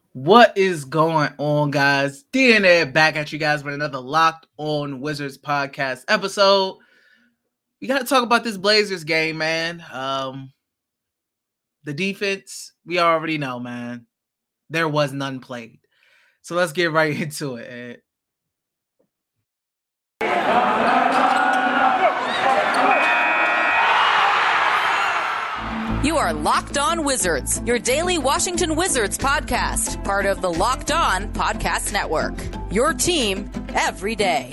What is going on, guys? DNA back at you guys with another Locked On Wizards podcast episode. We got to talk about this Blazers game, man. The defense, we already know, man. There was none played. So let's get right into it, Ed. You are Locked On Wizards, your daily Washington Wizards podcast, part of the Locked On Podcast Network. Your team every day.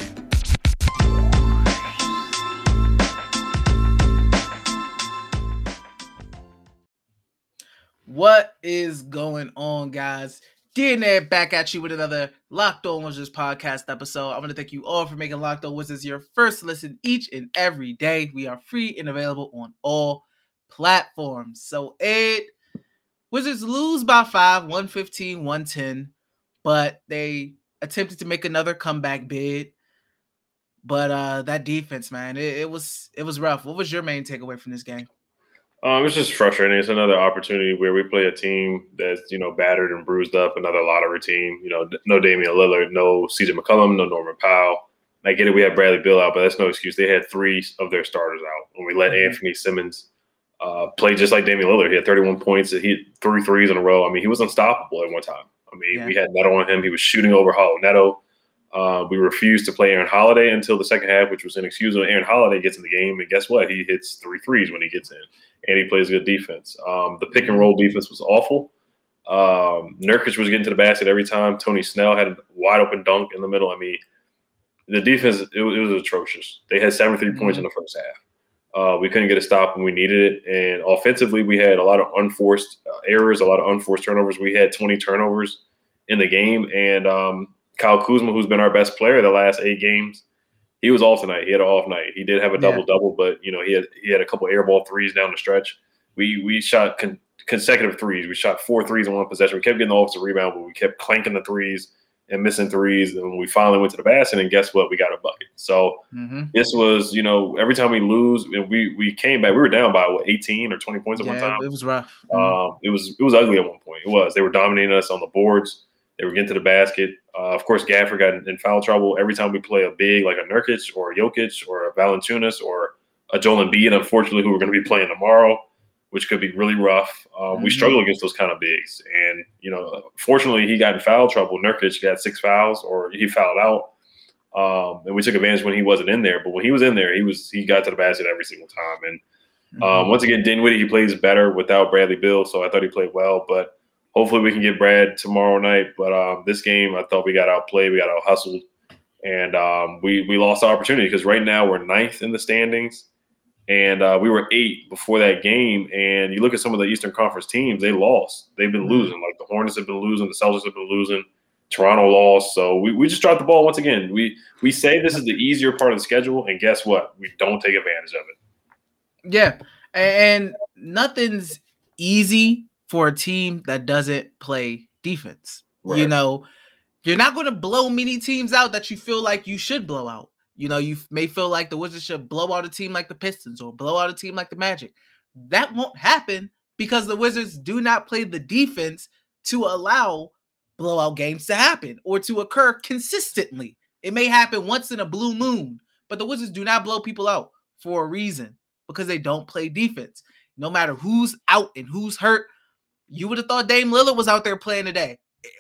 What is going on, guys? DNA back at you with another Locked On Wizards podcast episode. I want to thank you all for making Locked On Wizards your first listen each and every day. We are free and available on all platforms. So, Ed, Wizards lose by 5, 115, 110, but they attempted to make another comeback bid. But that defense, man, it was rough. What was your main takeaway from this game? It's just frustrating. It's another opportunity where we play a team that's, battered and bruised up, another lottery team. No Damian Lillard, no CJ McCollum, no Norman Powell. I get it, we had Bradley Beal out, but that's no excuse. They had 3 of their starters out. When we let Anthony Simmons play just like Damian Lillard, he had 31 points. He hit 3 threes in a row. I mean, he was unstoppable at one time. We had Neto on him. He was shooting over Hollow Neto. We refused to play Aaron Holiday until the second half, which was inexcusable. Aaron Holiday gets in the game, and guess what? He hits 3 threes when he gets in, and he plays good defense. The pick and roll defense was awful. Nurkic was getting to the basket every time. Tony Snell had a wide open dunk in the middle. The defense, it was atrocious. They had 73 points in the first half. We couldn't get a stop when we needed it. And offensively, we had a lot of unforced errors, a lot of unforced turnovers. We had 20 turnovers in the game, and Kyle Kuzma, who's been our best player the last 8 games, he was off tonight. He had an off night. He did have a double-double, but he had a couple air ball threes down the stretch. We shot consecutive threes. We shot 4 threes in one possession. We kept getting the offensive rebound, but we kept clanking the threes and missing threes. And when we finally went to the basket, and guess what? We got a bucket. So this was, every time we lose, and we came back, we were down by 18 or 20 points at one time. It was rough. It was ugly at one point. It was. They were dominating us on the boards. They were getting to the basket. Of course, Gafford got in foul trouble every time we play a big like a Nurkic or a Jokic or a Valanciunas or a Joel Embiid, unfortunately, who we're going to be playing tomorrow, which could be really rough. We struggle against those kind of bigs. And, fortunately, he got in foul trouble. Nurkic got 6 fouls or he fouled out. And we took advantage when he wasn't in there. But when he was in there, he got to the basket every single time. And once again, Dinwiddie, he plays better without Bradley Beal, so I thought he played well. But hopefully we can get Brad tomorrow night. But this game, I thought we got outplayed. We got out-hustled. And we lost the opportunity because right now we're 9th in the standings. And we were 8 before that game. And you look at some of the Eastern Conference teams, they lost. They've been losing. Like the Hornets have been losing. The Celtics have been losing. Toronto lost. So we just dropped the ball once again. We say this is the easier part of the schedule. And guess what? We don't take advantage of it. Yeah. And nothing's easy for a team that doesn't play defense. Right. You're not going to blow many teams out that you feel like you should blow out. You may feel like the Wizards should blow out a team like the Pistons or blow out a team like the Magic. That won't happen because the Wizards do not play the defense to allow blowout games to happen or to occur consistently. It may happen once in a blue moon, but the Wizards do not blow people out for a reason because they don't play defense. No matter who's out and who's hurt, you would have thought Dame Lillard was out there playing today.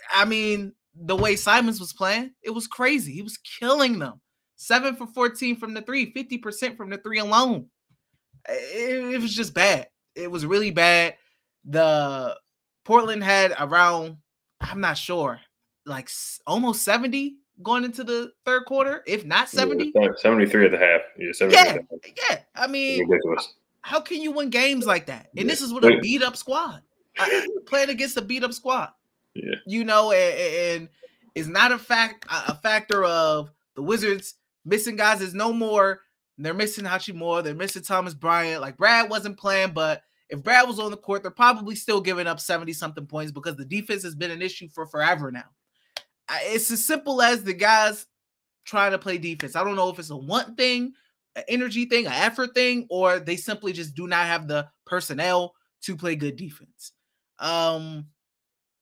The way Simons was playing, it was crazy. He was killing them. 7 for 14 from the 3, 50% from the 3 alone. It was just bad. It was really bad. The Portland had around, I'm not sure, like almost 70 going into the third quarter, if not 70. 73 at the half. Yeah, 73 at the half. Yeah. Ridiculous. How can you win games like that? And this is with a beat-up squad. Playing against a beat-up squad. Yeah. And it's not a factor of the Wizards missing guys. Is no more. They're missing Hachimura. They're missing Thomas Bryant. Like Brad wasn't playing, but if Brad was on the court, they're probably still giving up 70-something points because the defense has been an issue for forever now. It's as simple as the guys trying to play defense. I don't know if it's a want thing, an energy thing, an effort thing, or they simply just do not have the personnel to play good defense.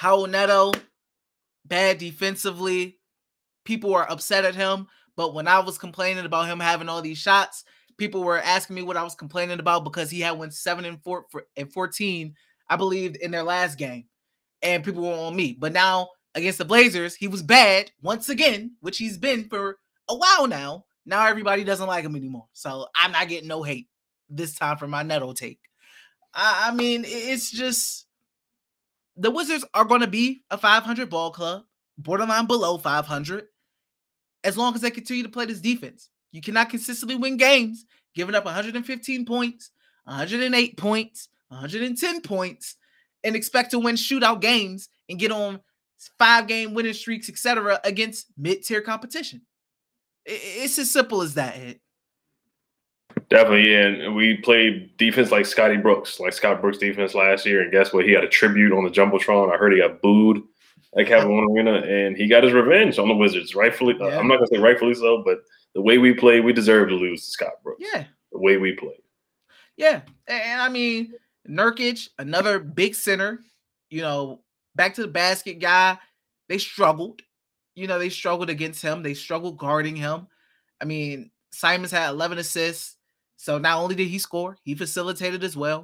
Raul Neto, bad defensively. People were upset at him. But when I was complaining about him having all these shots, people were asking me what I was complaining about because he had went 7-14, I believe, in their last game. And people were on me. But now against the Blazers, he was bad once again, which he's been for a while now. Now everybody doesn't like him anymore. So I'm not getting no hate this time for my Neto take. I mean, it's just the Wizards are going to be a 500 ball club, borderline below 500, as long as they continue to play this defense. You cannot consistently win games, giving up 115 points, 108 points, 110 points, and expect to win shootout games and get on 5-game winning streaks, etc., against mid-tier competition. It's as simple as that, Ed. Definitely, yeah. And we played defense like Scott Brooks defense last year. And guess what? He got a tribute on the Jumbotron. I heard he got booed at Capital One Arena, and he got his revenge on the Wizards. Rightfully, I'm not going to say rightfully so, but the way we played, we deserve to lose to Scott Brooks. Yeah. The way we played. Yeah. And I mean, Nurkic, another big center, back to the basket guy, they struggled. They struggled against him. They struggled guarding him. I mean, Simons had 11 assists. So not only did he score, he facilitated as well.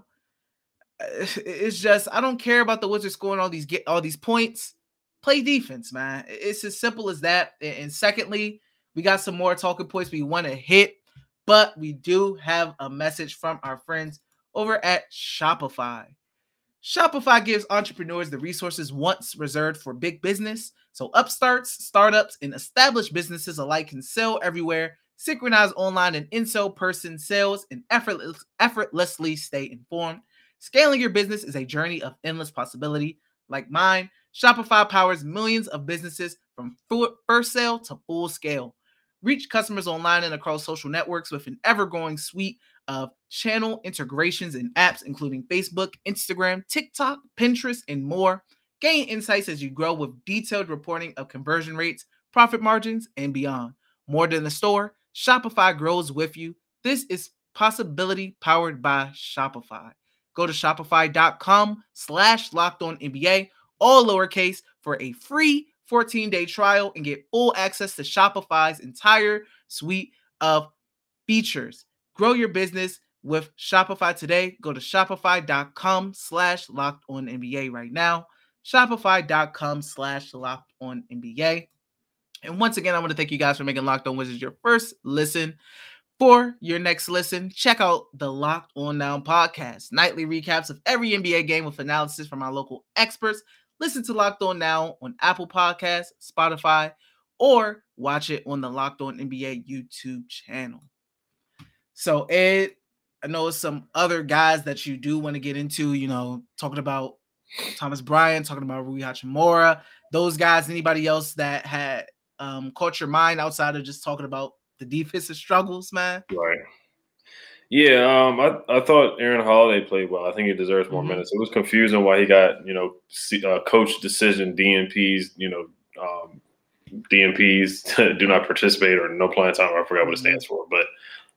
It's just, I don't care about the Wizards scoring all these points. Play defense, man. It's as simple as that. And secondly, we got some more talking points we want to hit, but we do have a message from our friends over at Shopify. Shopify gives entrepreneurs the resources once reserved for big business, so upstarts, startups, and established businesses alike can sell everywhere, synchronize online and in-person sales, and effortlessly stay informed. Scaling your business is a journey of endless possibility. Like mine, Shopify powers millions of businesses from first sale to full scale. Reach customers online and across social networks with an ever-growing suite of channel integrations and apps, including Facebook, Instagram, TikTok, Pinterest, and more. Gain insights as you grow with detailed reporting of conversion rates, profit margins, and beyond. More than a store, Shopify grows with you. This is possibility powered by Shopify. Go to shopify.com/LockedOnNBA, all lowercase, for a free 14-day trial and get full access to Shopify's entire suite of features. Grow your business with Shopify today. Go to shopify.com/LockedOnNBA right now. Shopify.com/LockedOnNBA. And once again, I want to thank you guys for making Locked On Wizards your first listen. For your next listen, check out the Locked On Now podcast. Nightly recaps of every NBA game with analysis from our local experts. Listen to Locked On Now on Apple Podcasts, Spotify, or watch it on the Locked On NBA YouTube channel. So, Ed, I know some other guys that you do want to get into, talking about Thomas Bryant, talking about Rui Hachimura, those guys, anybody else that had caught your mind outside of just talking about the defensive struggles, man? Right. Yeah, I thought Aaron Holiday played well. I think he deserves more minutes. It was confusing why he got, coach decision, DNPs, DNPs, do not participate, or no playing time. I forgot what it stands for, but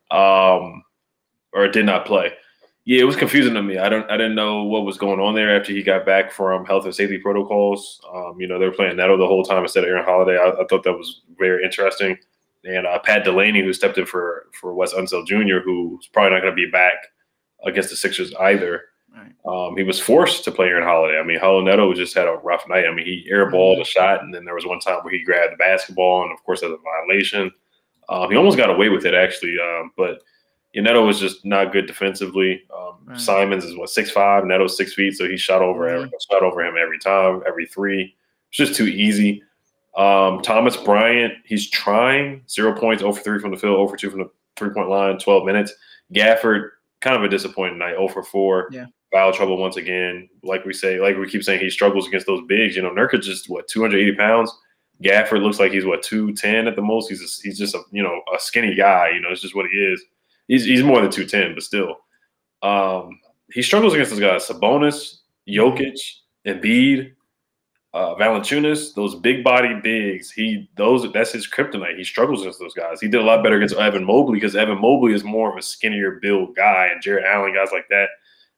or did not play. Yeah, it was confusing to me. I didn't know what was going on there after he got back from health and safety protocols. They were playing Neto the whole time instead of Aaron Holiday. I thought that was very interesting. And Pat Delaney, who stepped in for Wes Unseld Jr., who's probably not going to be back against the Sixers either. Right. He was forced to play Aaron Holiday. I mean, Raul Neto just had a rough night. I mean, he airballed a shot, and then there was one time where he grabbed the basketball, and of course, that's a violation. He almost got away with it, actually. But Neto was just not good defensively. Right. Simons is 6'5", Neto's 6 feet, so he shot over him every time, every three. It's just too easy. Thomas Bryant, he's trying 0 points, 0 for 3 from the field, 0 for 2 from the 3-point line, 12 minutes. Gafford, kind of a disappointing night, 0 for 4. Yeah. Foul trouble once again. Like we keep saying, he struggles against those bigs. Nurkic just 280 pounds. Gafford looks like he's 210 at the most. He's just a skinny guy. It's just what he is. He's more than 210, but still. He struggles against those guys: Sabonis, Jokic, Embiid, Valanciunas. Those big body bigs. That's his kryptonite. He struggles against those guys. He did a lot better against Evan Mobley because Evan Mobley is more of a skinnier build guy, and Jarrett Allen, guys like that.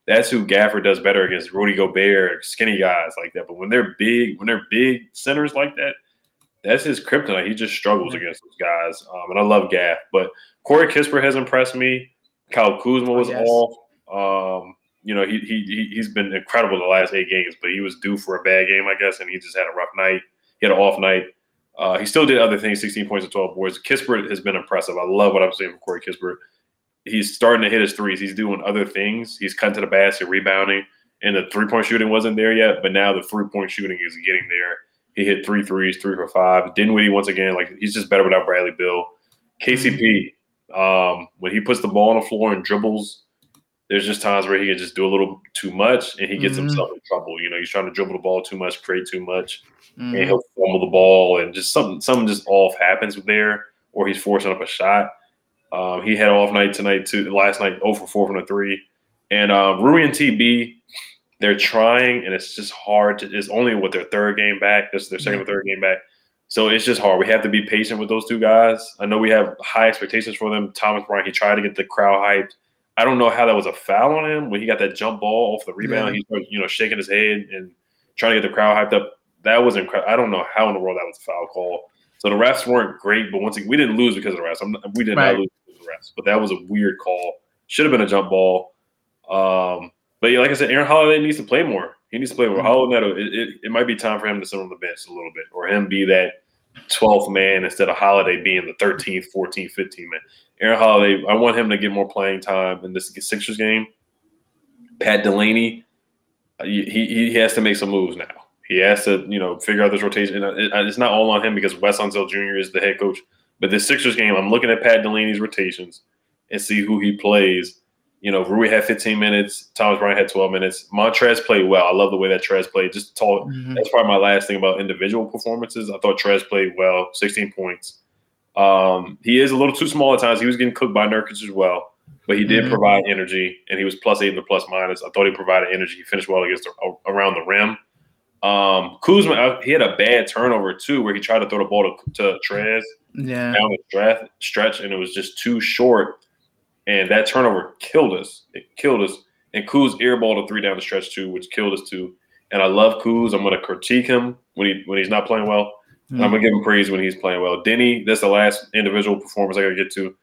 That's who Gafford does better against Rudy Gobert, skinny guys like that. But when they're big centers like that, that's his kryptonite. He just struggles against those guys. And I love Gaff. But Corey Kispert has impressed me. Kyle Kuzma was off. He's been incredible the last 8 games, but he was due for a bad game, I guess, and he just had a rough night. He had an off night. He still did other things, 16 points and 12 boards. Kispert has been impressive. I love what I'm seeing from Corey Kispert. He's starting to hit his threes. He's doing other things. He's cutting to the basket, rebounding, and the three-point shooting wasn't there yet, but now the three-point shooting is getting there. He hit 3 threes, 3 for 5. Dinwiddie, once again, he's just better without Bradley Beal. KCP, when he puts the ball on the floor and dribbles, there's just times where he can just do a little too much, and he gets himself in trouble. He's trying to dribble the ball too much, create too much, and he'll fumble the ball, and just something just off happens there, or he's forcing up a shot. He had an off night tonight too. Last night, 0 for 4 from the 3. And Rui and TB, they're trying, and it's just hard. It's only their third game back. This is their second or third game back. So it's just hard. We have to be patient with those two guys. I know we have high expectations for them. Thomas Bryant, he tried to get the crowd hyped. I don't know how that was a foul on him when he got that jump ball off the rebound. He started, shaking his head and trying to get the crowd hyped up. That was incredible. I don't know how in the world that was a foul call. So the refs weren't great, but once again, we didn't lose because of the refs. We did not lose because of the refs, but that was a weird call. Should have been a jump ball. But yeah, like I said, Aaron Holiday needs to play more. He needs to play more. It might be time for him to sit on the bench a little bit, or him be that 12th man instead of Holiday being the 13th, 14th, 15th man. Aaron Holiday, I want him to get more playing time in this Sixers game. Pat Delaney, he has to make some moves now. He has to, figure out this rotation. It's not all on him because Wes Unseld Jr. is the head coach. But this Sixers game, I'm looking at Pat Delaney's rotations and see who he plays. Rui had 15 minutes. Thomas Bryant had 12 minutes. Montrez played well. I love the way that Trez played. That's probably my last thing about individual performances. I thought Trez played well, 16 points. He is a little too small at times. He was getting cooked by Nurkic as well, but he did provide energy, and he was +8 in the plus minus. I thought he provided energy. He finished well around the rim. Kuzma, he had a bad turnover too, where he tried to throw the ball to Trez down the stretch, and it was just too short. And that turnover killed us. It killed us. And Kuz airballed a 3 down the stretch too, which killed us too. And I love Kuz. I'm going to critique him when he's not playing well. I'm going to give him praise when he's playing well. Denny, that's the last individual performance I got to get to.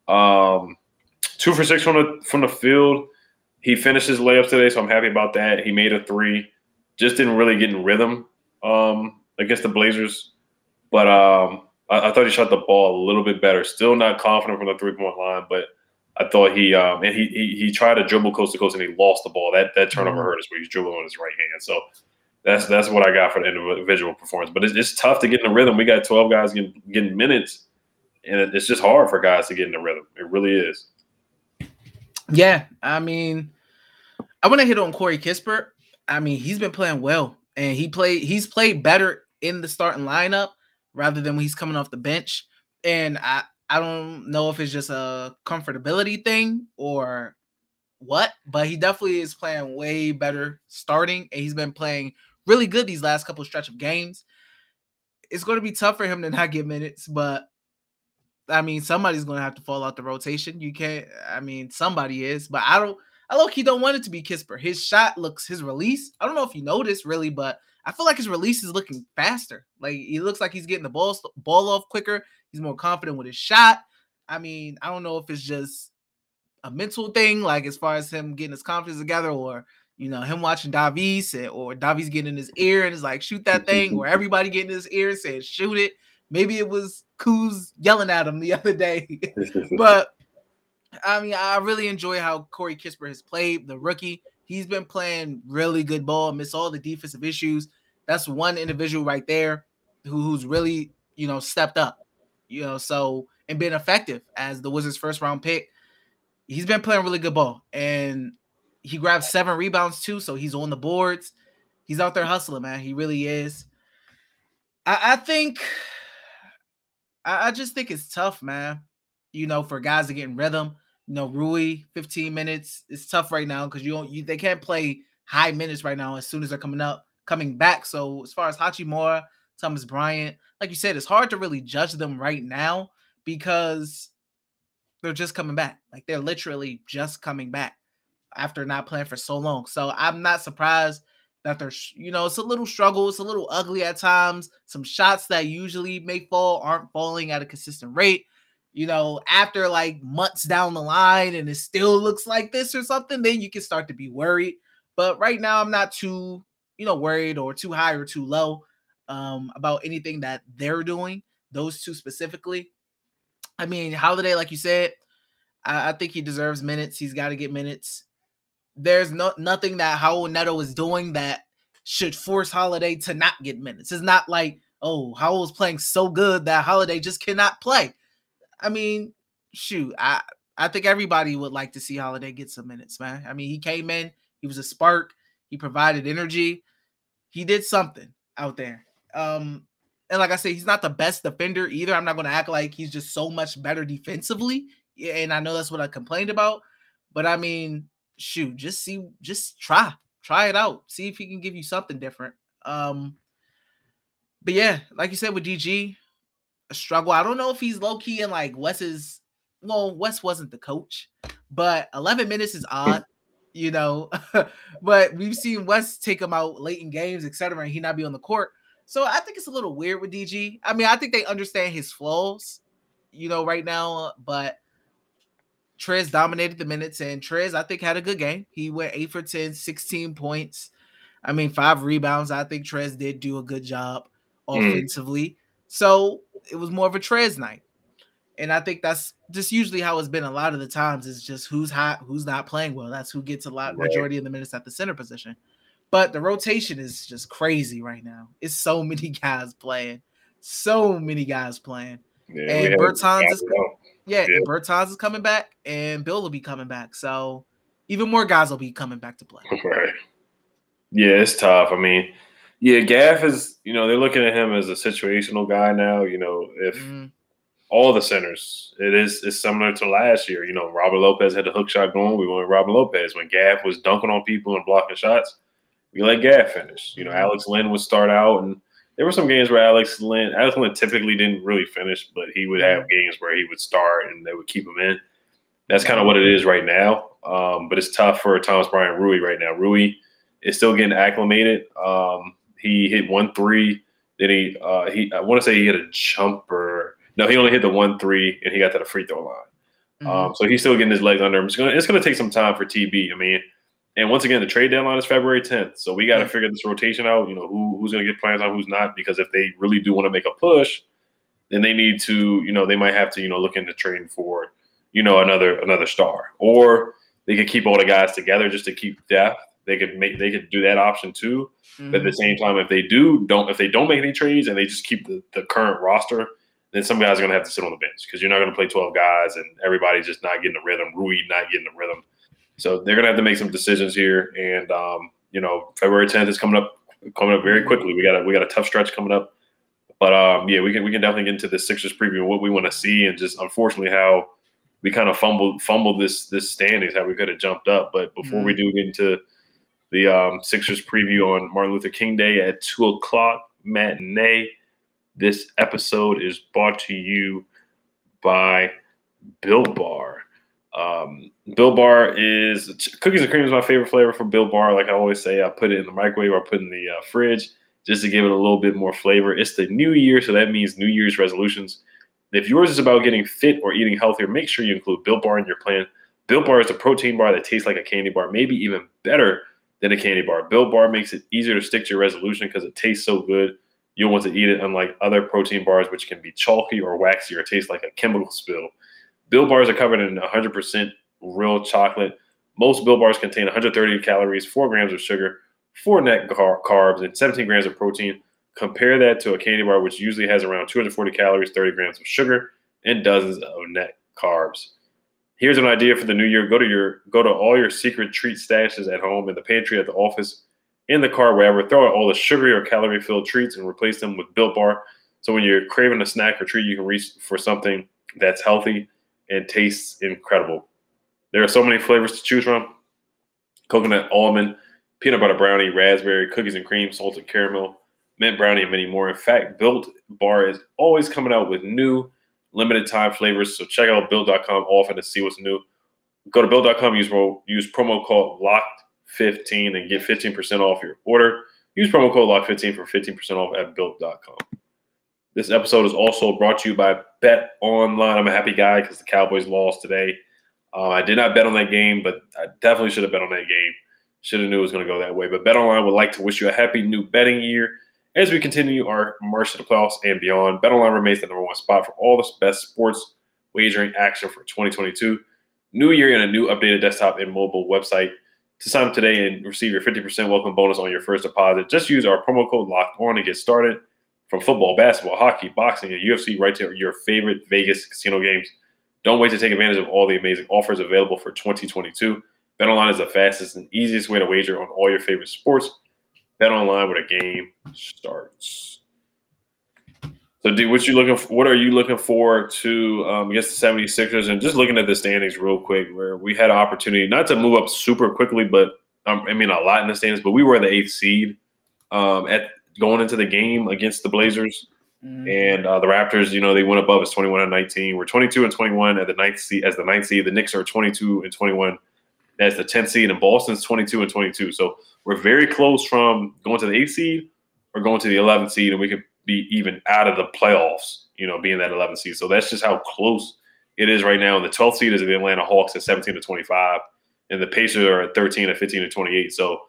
2 for 6 from the field. He finished his layups today, so I'm happy about that. He made a 3. Just didn't really get in rhythm against the Blazers. But I thought he shot the ball a little bit better. Still not confident from the 3-point line, but I thought he tried to dribble coast to coast and he lost the ball. That turnover hurt us where he's dribbling on his right hand. So that's what I got for the individual performance. But it's tough to get in the rhythm. We got 12 guys getting minutes, and it's just hard for guys to get in the rhythm. It really is. Yeah, I mean, I want to hit on Corey Kispert. I mean, he's been playing well, and he's played better in the starting lineup rather than when he's coming off the bench. And I don't know if it's just a comfortability thing or what, but he definitely is playing way better starting, and he's been playing really good these last couple stretch of games. It's going to be tough for him to not get minutes, but I mean, somebody's going to have to fall out the rotation. Somebody is, but I low-key don't want it to be Kispert. His release, I don't know if you noticed really, but I feel like his release is looking faster. Like, he looks like he's getting the ball off quicker. He's more confident with his shot. I mean, I don't know if it's just a mental thing, like as far as him getting his confidence together, or him watching Davies, or Davies getting in his ear and is like, shoot that thing, or everybody getting in his ear and saying, shoot it. Maybe it was Kuz yelling at him the other day. But I mean, I really enjoy how Corey Kispert has played, the rookie. He's been playing really good ball amidst all the defensive issues. That's one individual right there who's really, stepped up, and been effective as the Wizards' first round pick. He's been playing really good ball, and he grabbed 7 rebounds too. So he's on the boards. He's out there hustling, man. He really is. I just think it's tough, man. For guys to get in rhythm. Rui, 15 minutes. It's tough right now because they can't play high minutes right now as soon as they're coming back. So as far as Hachimura, Thomas Bryant, like you said, it's hard to really judge them right now because they're just coming back. Like, they're literally just coming back. after not playing for so long. So I'm not surprised that there's, it's a little struggle. It's a little ugly at times. Some shots that usually may fall aren't falling at a consistent rate. After like months down the line and it still looks like this or something, then you can start to be worried. But right now I'm not too, worried or too high or too low about anything that they're doing, those two specifically. I mean, Holiday, like you said, I think he deserves minutes. He's got to get minutes. There's nothing that Raul Neto is doing that should force Holiday to not get minutes. It's not like, oh, Raul's playing so good that Holiday just cannot play. I mean, shoot, I think everybody would like to see Holiday get some minutes, man. I mean, he came in, he was a spark, he provided energy, he did something out there. And like I said, he's not the best defender either. I'm not going to act like he's just so much better defensively. And I know that's what I complained about. But I mean, shoot, just try it out. See if he can give you something different. But yeah, like you said with DG, a struggle. I don't know if he's low key in like Wes wasn't the coach, but 11 minutes is odd, but we've seen Wes take him out late in games, etc., and he not be on the court. So I think it's a little weird with DG. I mean, I think they understand his flaws, right now, but Trez dominated the minutes, and Trez, I think, had a good game. He went 8 for 10, 16 points. I mean, 5 rebounds. I think Trez did do a good job offensively. So it was more of a Trez night. And I think that's just usually how it's been a lot of the times. It's just who's hot, who's not playing well. That's who gets majority of the minutes at the center position. But the rotation is just crazy right now. It's so many guys playing. Yeah, and Bertans is coming back, and Bill will be coming back. So even more guys will be coming back to play. Right. Yeah, it's tough. I mean, yeah, Gaff is, they're looking at him as a situational guy now. If all the centers, it's similar to last year. Robert Lopez had the hook shot going. We went Robert Lopez. When Gaff was dunking on people and blocking shots, we let Gaff finish. Alex Len would start out, and there were some games where Alex Len typically didn't really finish, but he would have games where he would start and they would keep him in. That's kind of what it is right now. But it's tough for Thomas Bryant Rui right now. Rui is still getting acclimated. He hit 1 3. Then I want to say he hit a jumper. No, he only hit the 1 3 and he got to the free throw line. So he's still getting his legs under him. It's gonna take some time for TB. I mean, and once again, the trade deadline is February 10th. So we got to figure this rotation out. Who's going to get playing time, who's not. Because if they really do want to make a push, then they need to, they might have to, look into trading for, another star, or they could keep all the guys together just to keep depth. They could do that option too. But at the same time, if they don't make any trades and they just keep the current roster, then some guys are going to have to sit on the bench because you're not going to play 12 guys and everybody's just not getting the rhythm. Rui not getting the rhythm. So they're gonna have to make some decisions here, and February 10th is coming up very quickly. We got a tough stretch coming up, but we can definitely get into the Sixers preview and what we want to see, and just unfortunately how we kind of fumbled this standings, how we could have jumped up. But before we do get into the Sixers preview on Martin Luther King Day at 2:00 matinee, this episode is brought to you by Built Bar. Built Bar is cookies and cream is my favorite flavor for Built Bar. Like I always say, I put it in the microwave or put it in the fridge just to give it a little bit more flavor. It's the new year, so that means New Year's resolutions. If yours is about getting fit or eating healthier, make sure you include Built Bar in your plan. Built Bar is a protein bar that tastes like a candy bar, maybe even better than a candy bar. Built Bar makes it easier to stick to your resolution because it tastes so good. You'll want to eat it, unlike other protein bars, which can be chalky or waxy or taste like a chemical spill. Built Bars are covered in 100% real chocolate. Most Built Bars contain 130 calories, 4 grams of sugar, 4 net carbs, and 17 grams of protein. Compare that to a candy bar, which usually has around 240 calories, 30 grams of sugar, and dozens of net carbs. Here's an idea for the new year. Go to all your secret treat stashes at home, in the pantry, at the office, in the car, wherever. Throw out all the sugary or calorie-filled treats and replace them with Built Bar. So when you're craving a snack or treat, you can reach for something that's healthy and tastes incredible. There are so many flavors to choose from: coconut, almond, peanut butter brownie, raspberry, cookies and cream, salted caramel, mint brownie, and many more. In fact, Built Bar is always coming out with new limited time flavors. So check out Built.com often to see what's new. Go to Built.com, use promo code LOCKED15 and get 15% off your order. Use promo code LOCKED15 for 15% off at Built.com. This episode is also brought to you by Bet Online. I'm a happy guy because the Cowboys lost today. I did not bet on that game, but I definitely should have bet on that game. Should have knew it was going to go that way. But Bet Online would like to wish you a happy new betting year as we continue our march to the playoffs and beyond. Bet Online remains the number one spot for all the best sports wagering action for 2022. New year and a new updated desktop and mobile website. To sign up today and receive your 50% welcome bonus on your first deposit, just use our promo code LOCKEDON to get started. From football, basketball, hockey, boxing, and UFC, right to your favorite Vegas casino games. Don't wait to take advantage of all the amazing offers available for 2022. BetOnline is the fastest and easiest way to wager on all your favorite sports. BetOnline, where the game starts. So, D, what are you looking for to against the 76ers? And just looking at the standings real quick, where we had an opportunity not to move up super quickly, but a lot in the standings, but we were the 8th seed going into the game against the Blazers. And the Raptors, they went above us 21-19. We're 22-21 at the 9th seed as the 9th seed. The Knicks are 22-21 as the 10th seed, and Boston's 22-22. So we're very close from going to the 8th seed or going to the 11th seed, and we could be even out of the playoffs, being that 11th seed. So that's just how close it is right now. And the 12th seed is the Atlanta Hawks at 17-25, and the Pacers are at 13 at 15-28. So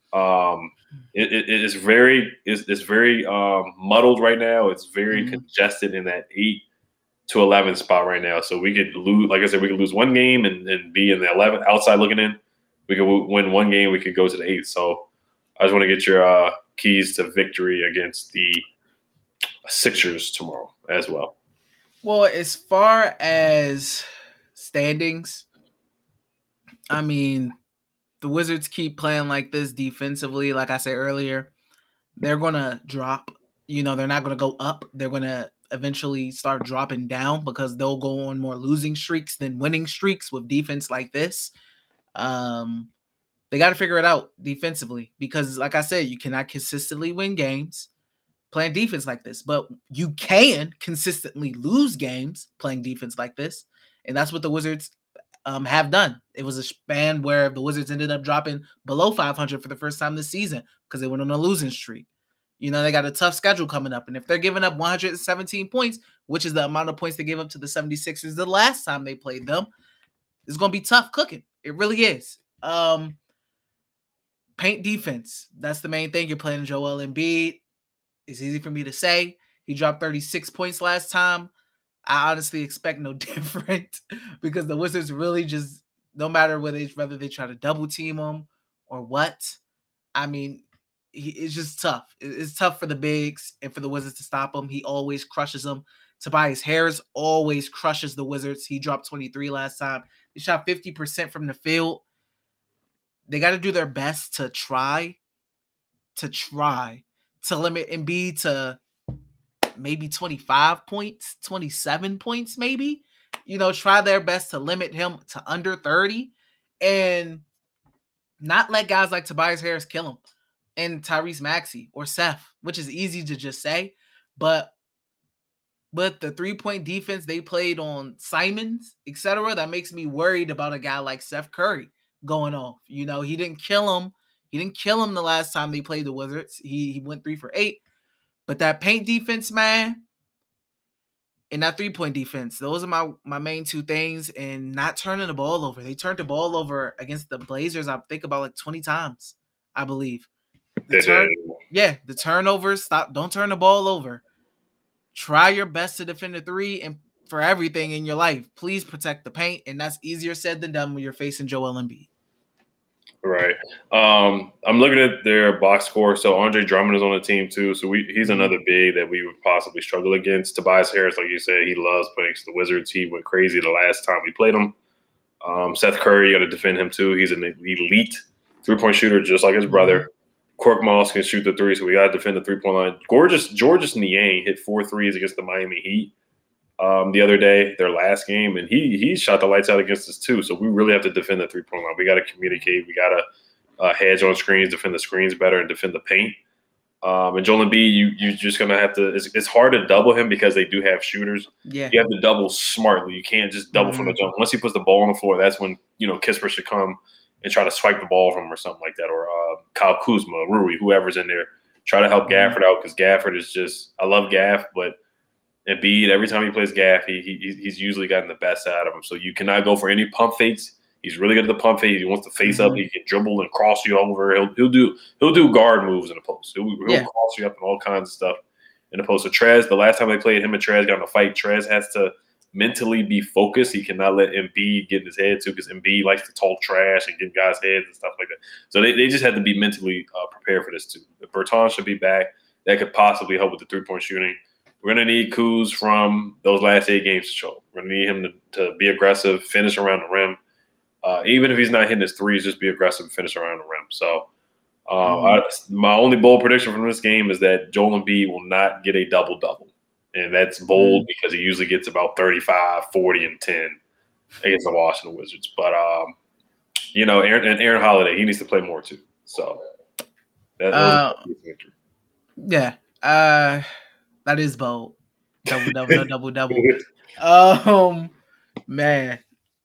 it's very muddled right now. It's very congested in that 8 to 11 spot right now. So we could lose, like I said, we could lose one game and be in the 11th outside looking in. We could win one game. We could go to the 8th. So I just want to get your keys to victory against the Sixers tomorrow as well. Well, as far as standings, the Wizards keep playing like this defensively. Like I said earlier, they're going to drop. They're not going to go up. They're going to eventually start dropping down because they'll go on more losing streaks than winning streaks with defense like this. They got to figure it out defensively because, like I said, you cannot consistently win games playing defense like this, but you can consistently lose games playing defense like this. And that's what the Wizards have done. It was a span where the Wizards ended up dropping below 500 for the first time this season because they went on a losing streak. They got a tough schedule coming up. And if they're giving up 117 points, which is the amount of points they gave up to the 76ers the last time they played them, it's going to be tough cooking. It really is. Paint defense. That's the main thing. You're playing Joel Embiid. It's easy for me to say. He dropped 36 points last time. I honestly expect no different because the Wizards really just, no matter whether they try to double team him or what, it's just tough. It's tough for the bigs and for the Wizards to stop him. He always crushes them. Tobias Harris always crushes the Wizards. He dropped 23 last time. He shot 50% from the field. They got to do their best to try to limit Embiid to maybe 25 points, 27 points, maybe, try their best to limit him to under 30 and not let guys like Tobias Harris kill him and Tyrese Maxey or Seth, which is easy to just say, but the 3-point defense they played on Simons, etc., that makes me worried about a guy like Seth Curry going off. He didn't kill him. He didn't kill him the last time they played the Wizards. He went 3 for 8. But that paint defense, man, and that 3-point defense, those are my main two things. And not turning the ball over. They turned the ball over against the Blazers, I think about like 20 times, I believe. The turnovers, don't turn the ball over. Try your best to defend the 3 and for everything in your life. Please protect the paint. And that's easier said than done when you're facing Joel Embiid. Right. I'm looking at their box score. So Andre Drummond is on the team too. So he's another big that we would possibly struggle against. Tobias Harris, like you said, he loves playing against the Wizards. He went crazy the last time we played him. Seth Curry, you got to defend him too. He's an elite 3-point shooter, just like his brother. Korkmaz can shoot the 3, so we got to defend the 3-point line. Georges Niang hit 4 threes against the Miami Heat the other day, their last game, and he shot the lights out against us too. So we really have to defend the 3-point line. We got to communicate. We got to hedge on screens, defend the screens better, and defend the paint. And Joel Embiid, you're just gonna have to. It's hard to double him because they do have shooters. Yeah. You have to double smartly. You can't just double from the jump. Once he puts the ball on the floor, that's when Kispert should come and try to swipe the ball from him or something like that, or Kyle Kuzma, Rui, whoever's in there. Try to help Gafford out because Gafford is just. I love Gaff, but Embiid, every time he plays Gaff, he's usually gotten the best out of him. So you cannot go for any pump fakes. He's really good at the pump fake. He wants to face up. He can dribble and cross you over. He'll do guard moves in the post. He'll cross you up and all kinds of stuff in the post. So Trez, the last time they played, him and Trez got in a fight. Trez has to mentally be focused. He cannot let Embiid get in his head too, because Embiid likes to talk trash and get in guys' heads and stuff like that. So they just had to be mentally prepared for this too. If Bertans should be back, that could possibly help with the 3-point shooting. We're going to need Kuz from those last 8 games to show. We're going to need him to be aggressive, finish around the rim. Even if he's not hitting his threes, just be aggressive and finish around the rim. So my only bold prediction from this game is that Joel Embiid will not get a double-double. And that's bold because he usually gets about 35, 40, and 10 against the Washington Wizards. But, Aaron Holiday, he needs to play more too. So that is bold. Double. Man.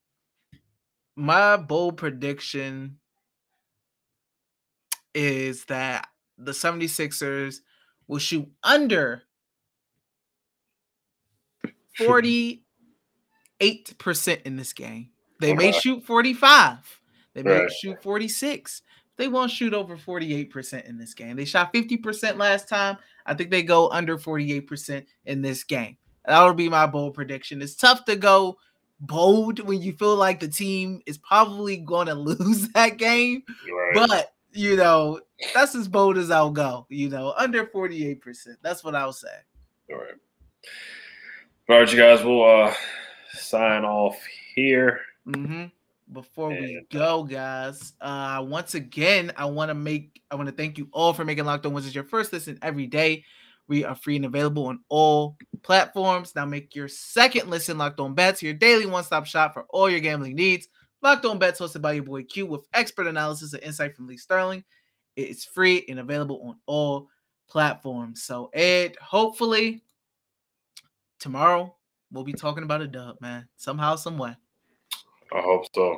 My bold prediction is that the 76ers will shoot under 48% in this game. They may shoot 45. They may shoot 46. They won't shoot over 48% in this game. They shot 50% last time. I think they go under 48% in this game. That'll be my bold prediction. It's tough to go bold when you feel like the team is probably going to lose that game. But, that's as bold as I'll go, under 48%. That's what I'll say. All right, you guys, we'll sign off here. Before we go, guys, once again, I want to thank you all for making Locked On Wizards your first listen every day. We are free and available on all platforms. Now make your second listen Locked On Bets, your daily one-stop shop for all your gambling needs. Locked On Bets, hosted by your boy Q, with expert analysis and insight from Lee Sterling. It's free and available on all platforms. So, Ed, hopefully tomorrow we'll be talking about a dub, man. Somehow, some way. I hope so.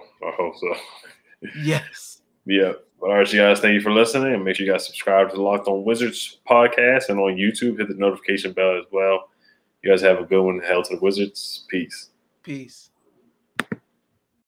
Yes. Yeah. But all right, you guys, thank you for listening. And make sure you guys subscribe to the Locked On Wizards podcast, and on YouTube, hit the notification bell as well. You guys have a good one. Hail to the Wizards. Peace.